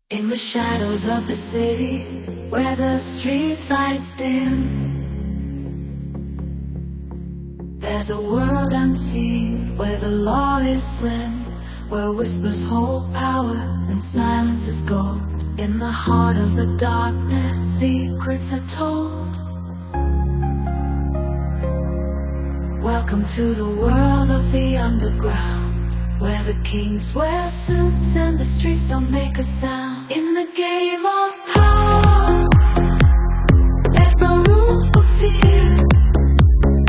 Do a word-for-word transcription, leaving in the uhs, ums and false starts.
In the shadows of the city, where the street lights dim, there's a world unseen, where the law is slim, where whispers hold power and silence is gold. In the heart of the darkness, secrets are told. Welcome to the world of the underground, where the kings wear suits and the streets don't make a sound. In the game of power,